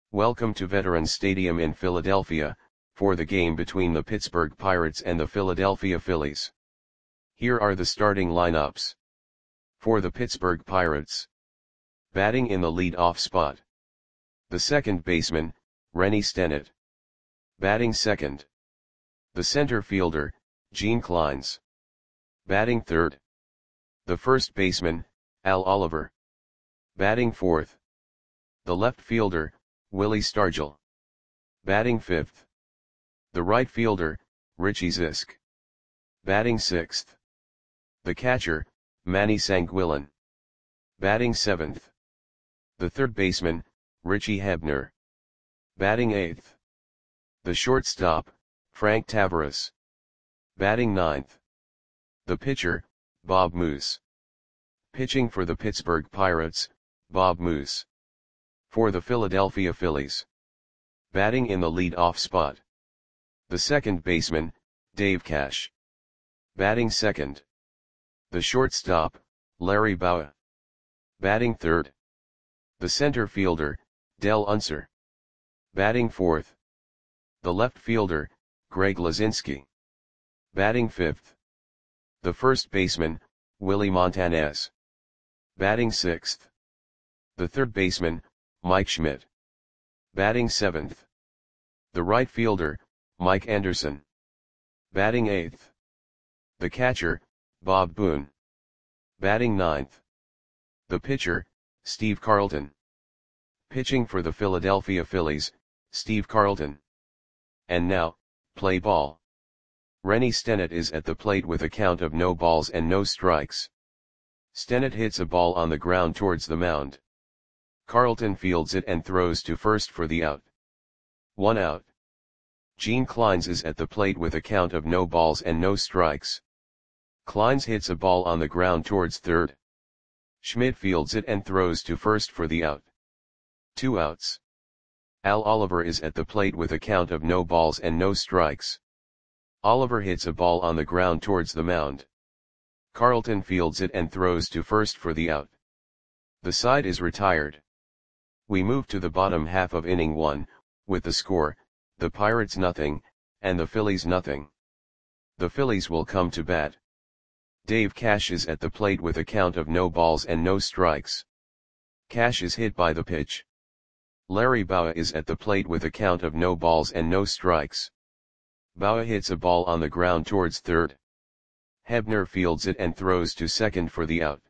Welcome to Veterans Stadium in Philadelphia, for the game between the Pittsburgh Pirates and the Philadelphia Phillies. Here are the starting lineups. For the Pittsburgh Pirates. Batting in the lead-off spot. The second baseman, Rennie Stennett. Batting second. The center fielder, Gene Clines. Batting third. The first baseman, Al Oliver. Batting fourth. The left fielder, Willie Stargell. Batting fifth. The right fielder, Richie Zisk. Batting sixth. The catcher, Manny Sanguillen. Batting seventh. The third baseman, Richie Hebner. Batting eighth. The shortstop, Frank Taveras. Batting ninth. The pitcher, Bob Moose. Pitching for the Pittsburgh Pirates, Bob Moose. For the Philadelphia Phillies. Batting in the lead-off spot. The second baseman, Dave Cash. Batting second. The shortstop, Larry Bowa. Batting third. The center fielder, Del Unser. Batting fourth. The left fielder, Greg Luzinski. Batting fifth. The first baseman, Willie Montanez. Batting sixth. The third baseman, Mike Schmidt. Batting seventh. The right fielder, Mike Anderson. Batting eighth. The catcher, Bob Boone. Batting ninth. The pitcher, Steve Carlton. Pitching for the Philadelphia Phillies, Steve Carlton. And now, play ball. Rennie Stennett is at the plate with a count of no balls and no strikes. Stennett hits a ball on the ground towards the mound. Carlton fields it and throws to first for the out. 1 out. Gene Clines is at the plate with a count of no balls and no strikes. Clines hits a ball on the ground towards third. Schmidt fields it and throws to first for the out. 2 outs. Al Oliver is at the plate with a count of no balls and no strikes. Oliver hits a ball on the ground towards the mound. Carlton fields it and throws to first for the out. The side is retired. We move to the bottom half of inning 1, with the score, the Pirates nothing, and the Phillies nothing. The Phillies will come to bat. Dave Cash is at the plate with a count of no balls and no strikes. Cash is hit by the pitch. Larry Bowa is at the plate with a count of no balls and no strikes. Bowa hits a ball on the ground towards third. Hebner fields it and throws to second for the out.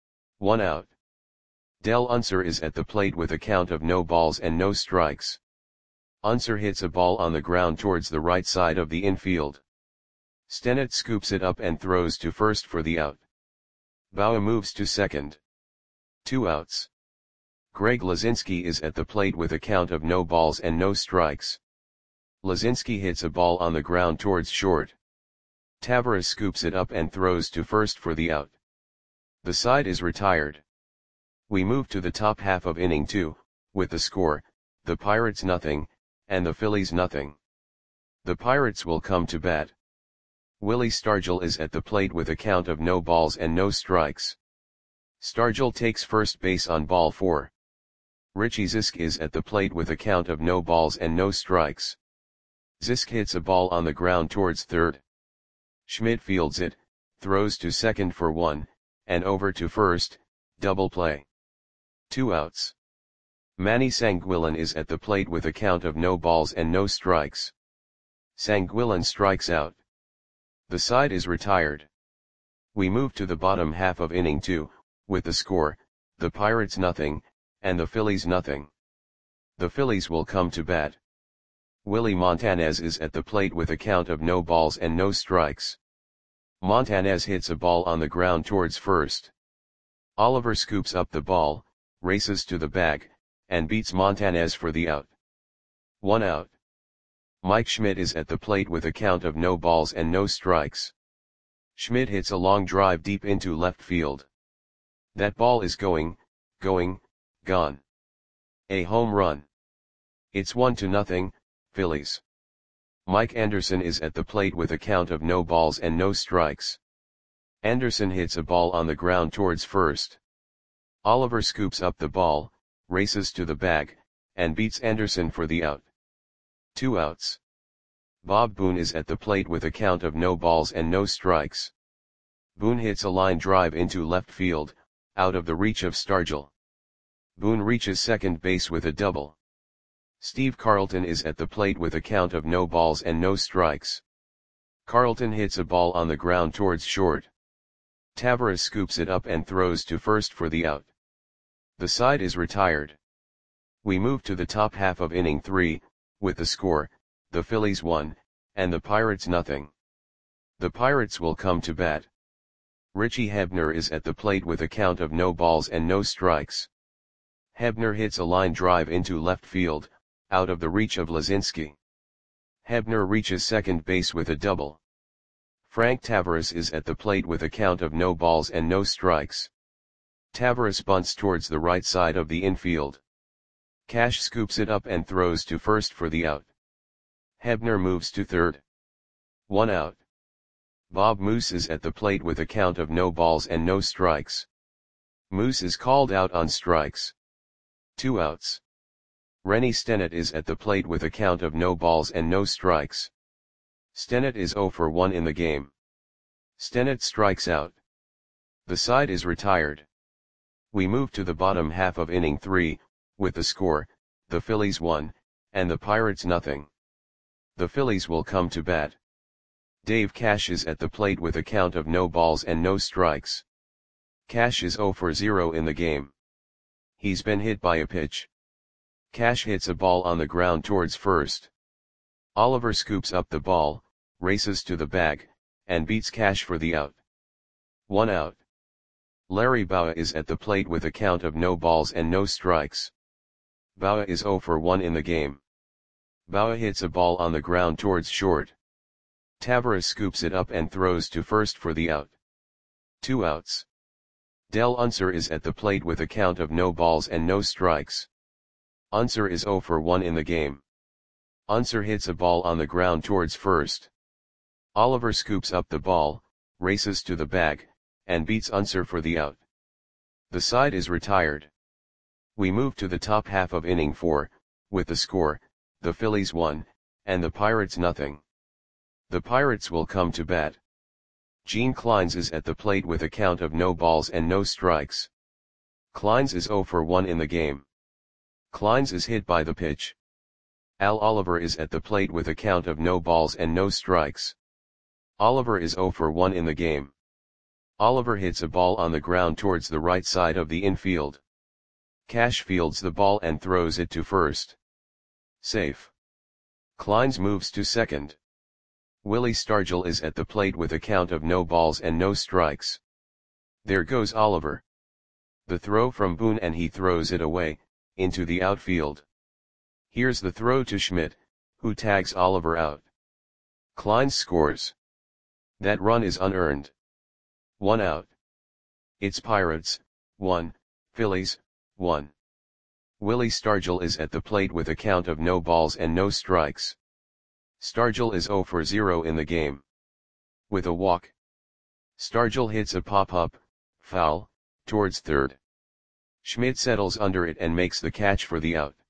1 out. Del Unser is at the plate with a count of no balls and no strikes. Unser hits a ball on the ground towards the right side of the infield. Stennett scoops it up and throws to first for the out. Bowa moves to second. 2 outs. Greg Luzinski is at the plate with a count of no balls and no strikes. Luzinski hits a ball on the ground towards short. Taveras scoops it up and throws to first for the out. The side is retired. We move to the top half of inning 2, with the score, the Pirates nothing, and the Phillies nothing. The Pirates will come to bat. Willie Stargell is at the plate with a count of no balls and no strikes. Stargell takes first base on ball 4. Richie Zisk is at the plate with a count of no balls and no strikes. Zisk hits a ball on the ground towards third. Schmidt fields it, throws to second for 1, and over to first, double play. 2 outs. Manny Sanguillen is at the plate with a count of no balls and no strikes. Sanguillen strikes out. The side is retired. We move to the bottom half of inning 2, with the score, the Pirates nothing, and the Phillies nothing. The Phillies will come to bat. Willie Montanez is at the plate with a count of no balls and no strikes. Montanez hits a ball on the ground towards first. Oliver scoops up the ball, races to the bag, and beats Montanez for the out. 1 out. Mike Schmidt is at the plate with a count of no balls and no strikes. Schmidt hits a long drive deep into left field. That ball is gone. A home run. It's 1-0, Phillies. Mike Anderson is at the plate with a count of no balls and no strikes. Anderson hits a ball on the ground towards first. Oliver scoops up the ball, races to the bag, and beats Anderson for the out. 2 outs. Bob Boone is at the plate with a count of no balls and no strikes. Boone hits a line drive into left field, out of the reach of Stargell. Boone reaches second base with a double. Steve Carlton is at the plate with a count of no balls and no strikes. Carlton hits a ball on the ground towards short. Taveras scoops it up and throws to first for the out. The side is retired. We move to the top half of inning 3, with the score, the Phillies 1, and the Pirates nothing. The Pirates will come to bat. Richie Hebner is at the plate with a count of no balls and no strikes. Hebner hits a line drive into left field, out of the reach of Lazinski. Hebner reaches second base with a double. Frank Taveras is at the plate with a count of no balls and no strikes. Taveras bunts towards the right side of the infield. Cash scoops it up and throws to first for the out. Hebner moves to third. 1 out. Bob Moose is at the plate with a count of no balls and no strikes. Moose is called out on strikes. 2 outs. Rennie Stennett is at the plate with a count of no balls and no strikes. Stennett is 0 for 1 in the game. Stennett strikes out. The side is retired. We move to the bottom half of inning 3, with the score, the Phillies 1, and the Pirates nothing. The Phillies will come to bat. Dave Cash is at the plate with a count of no balls and no strikes. Cash is 0 for 0 in the game. He's been hit by a pitch. Cash hits a ball on the ground towards first. Oliver scoops up the ball, races to the bag, and beats Cash for the out. 1 out. Larry Bowa is at the plate with a count of no balls and no strikes. Bowa is 0 for 1 in the game. Bowa hits a ball on the ground towards short. Taveras scoops it up and throws to first for the out. 2 outs. Del Unser is at the plate with a count of no balls and no strikes. Unser is 0 for 1 in the game. Unser hits a ball on the ground towards first. Oliver scoops up the ball, races to the bag, and beats Unser for the out. The side is retired. We move to the top half of inning 4, with the score, the Phillies 1, and the Pirates nothing. The Pirates will come to bat. Gene Clines is at the plate with a count of no balls and no strikes. Clines is 0 for 1 in the game. Clines is hit by the pitch. Al Oliver is at the plate with a count of no balls and no strikes. Oliver is 0 for 1 in the game. Oliver hits a ball on the ground towards the right side of the infield. Cash fields the ball and throws it to first. Safe. Clines moves to second. Willie Stargell is at the plate with a count of no balls and no strikes. There goes Oliver. The throw from Boone and he throws it away, into the outfield. Here's the throw to Schmidt, who tags Oliver out. Clines scores. That run is unearned. 1 out. It's Pirates, 1, Phillies, 1. Willie Stargell is at the plate with a count of no balls and no strikes. Stargell is 0 for 0 in the game. With a walk. Stargell hits a pop-up, foul, towards third. Schmidt settles under it and makes the catch for the out.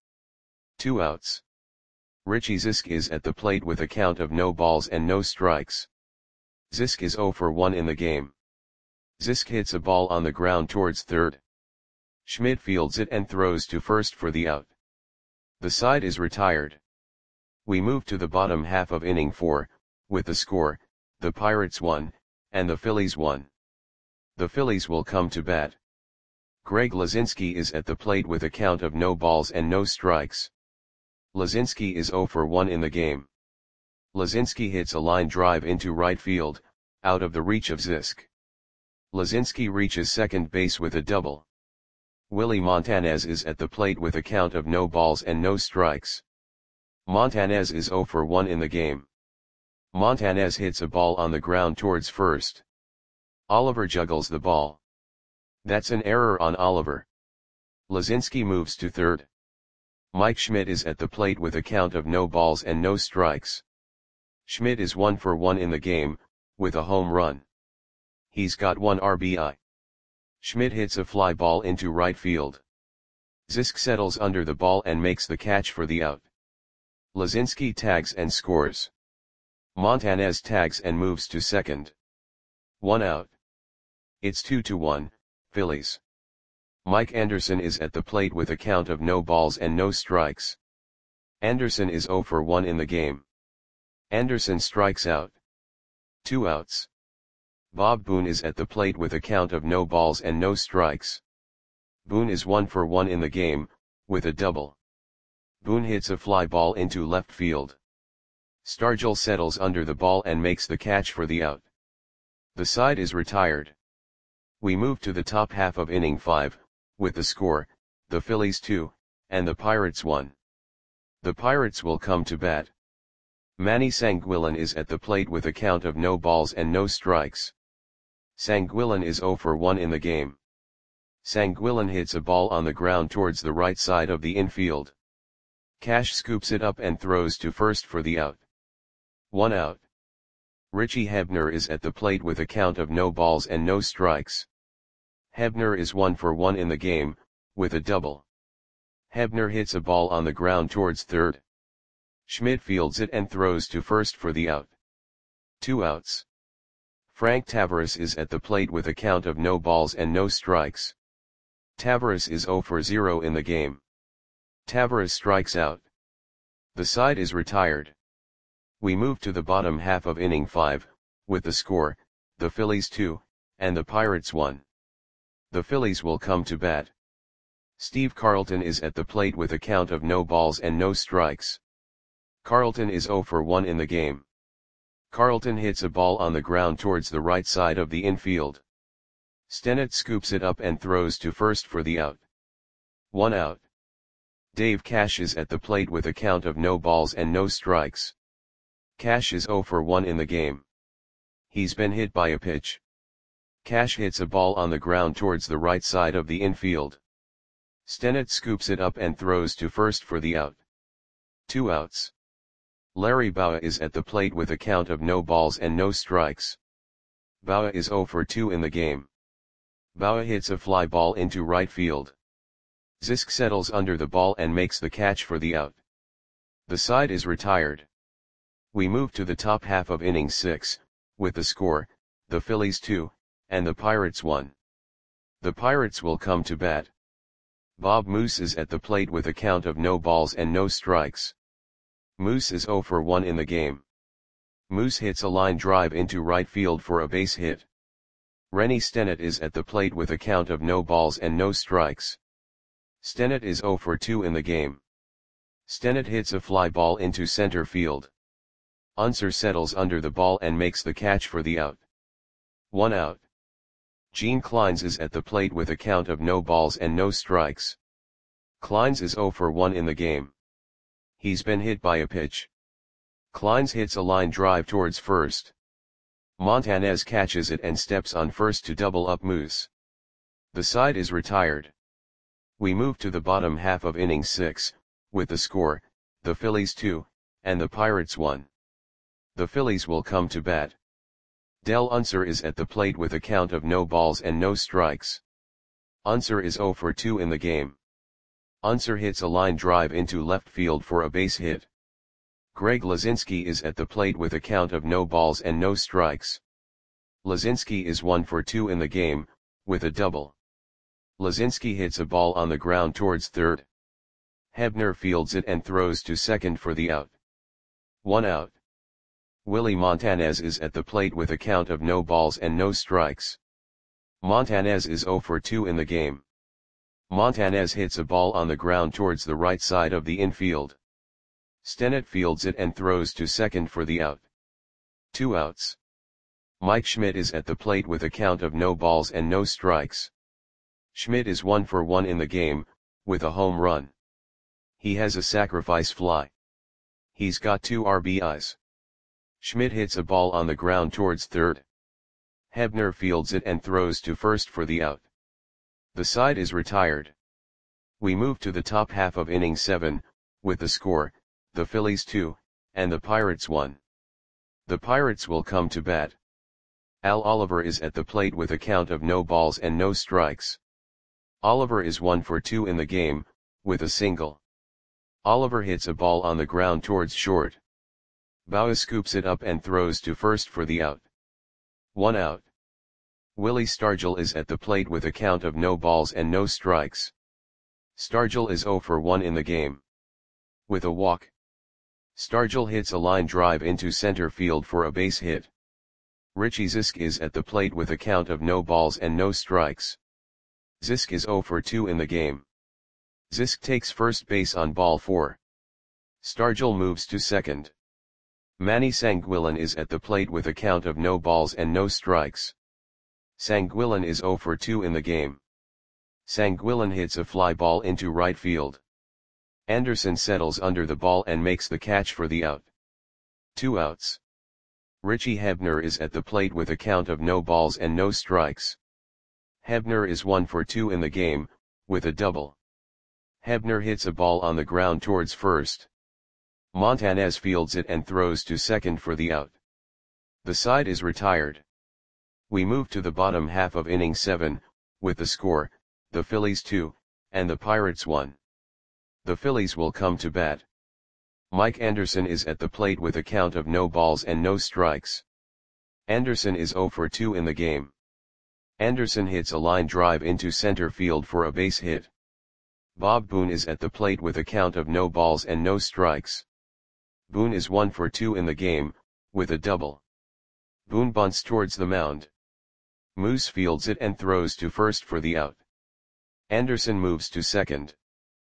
2 outs. Richie Zisk is at the plate with a count of no balls and no strikes. Zisk is 0 for 1 in the game. Zisk hits a ball on the ground towards third. Schmidt fields it and throws to first for the out. The side is retired. We move to the bottom half of inning 4, with the score, the Pirates 1, and the Phillies 1. The Phillies will come to bat. Greg Lazinski is at the plate with a count of no balls and no strikes. Lazinski is 0 for 1 in the game. Lazinski hits a line drive into right field, out of the reach of Zisk. Lazinski reaches second base with a double. Willie Montanez is at the plate with a count of no balls and no strikes. Montanez is 0 for 1 in the game. Montanez hits a ball on the ground towards first. Oliver juggles the ball. That's an error on Oliver. Lazinski moves to third. Mike Schmidt is at the plate with a count of no balls and no strikes. Schmidt is 1 for 1 in the game, with a home run. He's got 1 RBI. Schmidt hits a fly ball into right field. Zisk settles under the ball and makes the catch for the out. Lazinski tags and scores. Montanez tags and moves to second. 1 out. It's 2-1, Phillies. Mike Anderson is at the plate with a count of no balls and no strikes. Anderson is 0 for 1 in the game. Anderson strikes out. 2 outs. Bob Boone is at the plate with a count of no balls and no strikes. Boone is 1 for 1 in the game, with a double. Boone hits a fly ball into left field. Stargell settles under the ball and makes the catch for the out. The side is retired. We move to the top half of inning 5, with the score, the Phillies 2, and the Pirates 1. The Pirates will come to bat. Manny Sanguillen is at the plate with a count of no balls and no strikes. Sanguillen is 0 for 1 in the game. Sanguillen hits a ball on the ground towards the right side of the infield. Cash scoops it up and throws to first for the out. 1 out. Richie Hebner is at the plate with a count of no balls and no strikes. Hebner is 1 for 1 in the game, with a double. Hebner hits a ball on the ground towards third. Schmidt fields it and throws to first for the out. 2 outs. Frank Tavares is at the plate with a count of no balls and no strikes. Tavares is 0 for 0 in the game. Tavares strikes out. The side is retired. We move to the bottom half of inning 5, with the score, the Phillies 2, and the Pirates 1. The Phillies will come to bat. Steve Carlton is at the plate with a count of no balls and no strikes. Carlton is 0 for 1 in the game. Carlton hits a ball on the ground towards the right side of the infield. Stennett scoops it up and throws to first for the out. 1 out. Dave Cash is at the plate with a count of no balls and no strikes. Cash is 0 for 1 in the game. He's been hit by a pitch. Cash hits a ball on the ground towards the right side of the infield. Stennett scoops it up and throws to first for the out. 2 outs. Larry Bowa is at the plate with a count of no balls and no strikes. Bowa is 0 for 2 in the game. Bowa hits a fly ball into right field. Zisk settles under the ball and makes the catch for the out. The side is retired. We move to the top half of inning 6, with the score, the Phillies 2, and the Pirates 1. The Pirates will come to bat. Bob Moose is at the plate with a count of no balls and no strikes. Moose is 0 for 1 in the game. Moose hits a line drive into right field for a base hit. Rennie Stennett is at the plate with a count of no balls and no strikes. Stennett is 0 for 2 in the game. Stennett hits a fly ball into center field. Unser settles under the ball and makes the catch for the out. 1 out. Gene Clines is at the plate with a count of no balls and no strikes. Clines is 0 for 1 in the game. He's been hit by a pitch. Clines hits a line drive towards first. Montanez catches it and steps on first to double up Moose. The side is retired. We move to the bottom half of inning 6, with the score, the Phillies 2, and the Pirates 1. The Phillies will come to bat. Del Unser is at the plate with a count of no balls and no strikes. Unser is 0 for 2 in the game. Unser hits a line drive into left field for a base hit. Greg Lazinski is at the plate with a count of no balls and no strikes. Lazinski is 1 for 2 in the game, with a double. Lazinski hits a ball on the ground towards third. Hebner fields it and throws to second for the out. 1 out. Willie Montanez is at the plate with a count of no balls and no strikes. Montanez is 0 for 2 in the game. Montanez hits a ball on the ground towards the right side of the infield. Stennett fields it and throws to second for the out. 2 outs. Mike Schmidt is at the plate with a count of no balls and no strikes. Schmidt is 1 for 1 in the game, with a home run. He has a sacrifice fly. He's got 2 RBIs. Schmidt hits a ball on the ground towards third. Hebner fields it and throws to first for the out. The side is retired. We move to the top half of inning 7, with the score, the Phillies 2, and the Pirates 1. The Pirates will come to bat. Al Oliver is at the plate with a count of no balls and no strikes. Oliver is 1 for 2 in the game, with a single. Oliver hits a ball on the ground towards short. Bauer scoops it up and throws to first for the out. 1 out. Willie Stargell is at the plate with a count of no balls and no strikes. Stargell is 0 for 1 in the game. With a walk, Stargell hits a line drive into center field for a base hit. Richie Zisk is at the plate with a count of no balls and no strikes. Zisk is 0 for 2 in the game. Zisk takes first base on ball 4. Stargell moves to second. Manny Sanguillen is at the plate with a count of no balls and no strikes. Sanguillen is 0 for 2 in the game. Sanguillen hits a fly ball into right field. Anderson settles under the ball and makes the catch for the out. 2 outs. Richie Hebner is at the plate with a count of no balls and no strikes. Hebner is 1 for 2 in the game, with a double. Hebner hits a ball on the ground towards first. Montanez fields it and throws to second for the out. The side is retired. We move to the bottom half of inning 7, with the score, the Phillies 2, and the Pirates 1. The Phillies will come to bat. Mike Anderson is at the plate with a count of no balls and no strikes. Anderson is 0 for 2 in the game. Anderson hits a line drive into center field for a base hit. Bob Boone is at the plate with a count of no balls and no strikes. Boone is 1 for 2 in the game, with a double. Boone bunts towards the mound. Moose fields it and throws to first for the out. Anderson moves to second.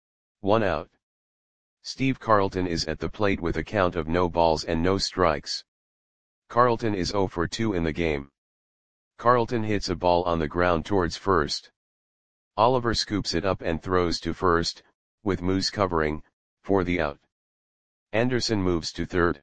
1 out. Steve Carlton is at the plate with a count of no balls and no strikes. Carlton is 0 for 2 in the game. Carlton hits a ball on the ground towards first. Oliver scoops it up and throws to first, with Moose covering, for the out. Anderson moves to third.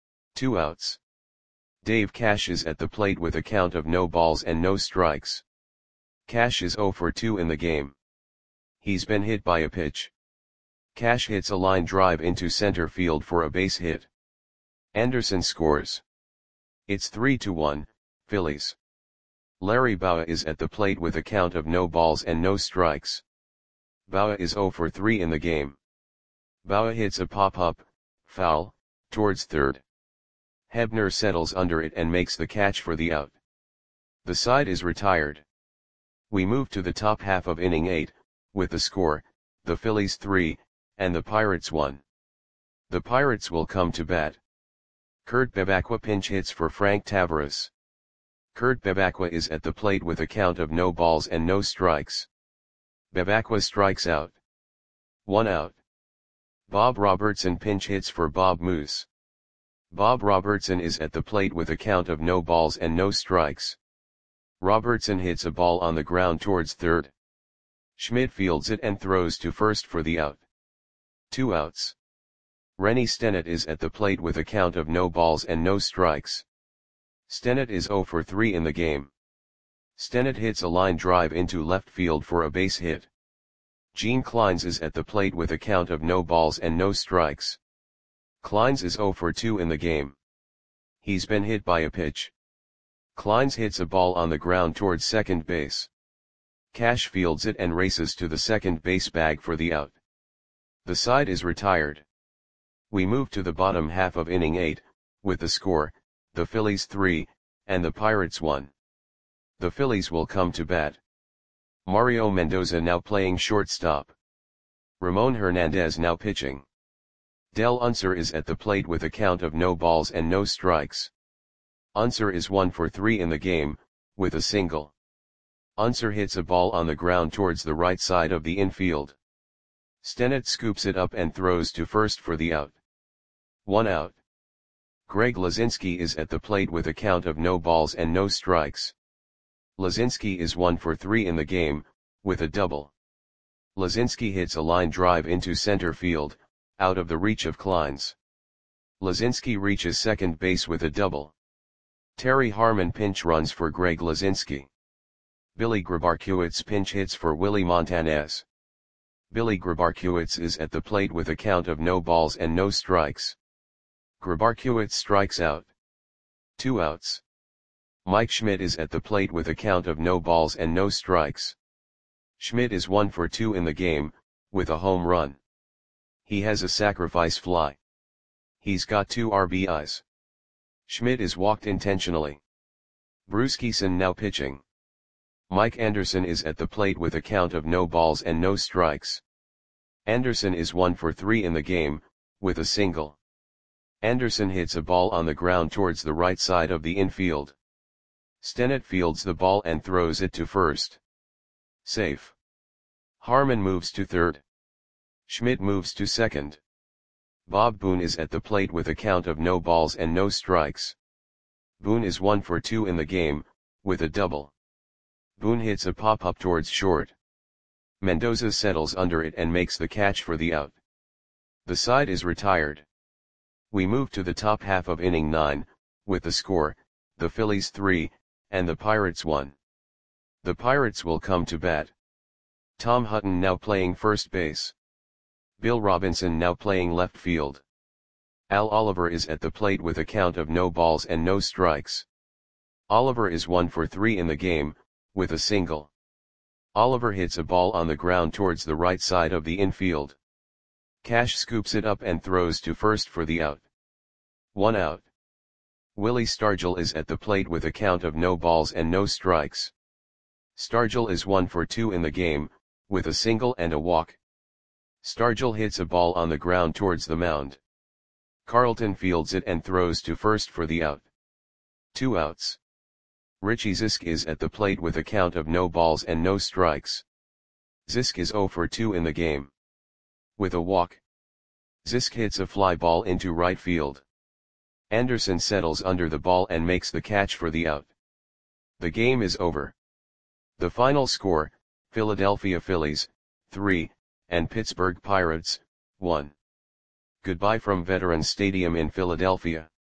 2 outs. Dave Cash is at the plate with a count of no balls and no strikes. Cash is 0 for 2 in the game. He's been hit by a pitch. Cash hits a line drive into center field for a base hit. Anderson scores. It's 3-1, Phillies. Larry Bowa is at the plate with a count of no balls and no strikes. Bowa is 0 for 3 in the game. Bowa hits a pop-up, foul, towards third. Hebner settles under it and makes the catch for the out. The side is retired. We move to the top half of inning 8, with the score, the Phillies 3, and the Pirates 1. The Pirates will come to bat. Kurt Bevacqua pinch hits for Frank Tavares. Kurt Bevacqua is at the plate with a count of no balls and no strikes. Bevacqua strikes out. 1 out. Bob Robertson pinch hits for Bob Moose. Bob Robertson is at the plate with a count of no balls and no strikes. Robertson hits a ball on the ground towards third. Schmidt fields it and throws to first for the out. 2 outs. Rennie Stennett is at the plate with a count of no balls and no strikes. Stennett is 0 for 3 in the game. Stennett hits a line drive into left field for a base hit. Gene Clines is at the plate with a count of no balls and no strikes. Clines is 0 for 2 in the game. He's been hit by a pitch. Clines hits a ball on the ground towards second base. Cash fields it and races to the second base bag for the out. The side is retired. We move to the bottom half of inning 8, with the score, the Phillies 3, and the Pirates 1. The Phillies will come to bat. Mario Mendoza now playing shortstop. Ramon Hernandez now pitching. Del Unser is at the plate with a count of no balls and no strikes. Unser is 1 for 3 in the game, with a single. Unser hits a ball on the ground towards the right side of the infield. Stennett scoops it up and throws to first for the out. 1 out. Greg Lazinski is at the plate with a count of no balls and no strikes. Lazinski is 1 for 3 in the game, with a double. Lazinski hits a line drive into center field, out of the reach of Clines. Lazinski reaches second base with a double. Terry Harmon pinch runs for Greg Lazinski. Billy Grabarkiewicz pinch hits for Willie Montanez. Billy Grabarkiewicz is at the plate with a count of no balls and no strikes. Grabarkiewicz strikes out. 2 outs. Mike Schmidt is at the plate with a count of no balls and no strikes. Schmidt is 1 for 2 in the game, with a home run. He has a sacrifice fly. He's got 2 RBIs. Schmidt is walked intentionally. Bruce Kison now pitching. Mike Anderson is at the plate with a count of no balls and no strikes. Anderson is 1 for 3 in the game, with a single. Anderson hits a ball on the ground towards the right side of the infield. Stennett fields the ball and throws it to first. Safe. Harmon moves to third. Schmidt moves to second. Bob Boone is at the plate with a count of no balls and no strikes. Boone is 1 for 2 in the game, with a double. Boone hits a pop-up towards short. Mendoza settles under it and makes the catch for the out. The side is retired. We move to the top half of inning 9, with the score, the Phillies 3, and the Pirates 1. The Pirates will come to bat. Tom Hutton now playing first base. Bill Robinson now playing left field. Al Oliver is at the plate with a count of no balls and no strikes. Oliver is 1 for 3 in the game, with a single. Oliver hits a ball on the ground towards the right side of the infield. Cash scoops it up and throws to first for the out. 1 out. Willie Stargell is at the plate with a count of no balls and no strikes. Stargell is 1 for 2 in the game, with a single and a walk. Stargell hits a ball on the ground towards the mound. Carlton fields it and throws to first for the out. 2 outs. Richie Zisk is at the plate with a count of no balls and no strikes. Zisk is 0 for 2 in the game. With a walk. Zisk hits a fly ball into right field. Anderson settles under the ball and makes the catch for the out. The game is over. The final score, Philadelphia Phillies, 3, and Pittsburgh Pirates, 1. Goodbye from Veterans Stadium in Philadelphia.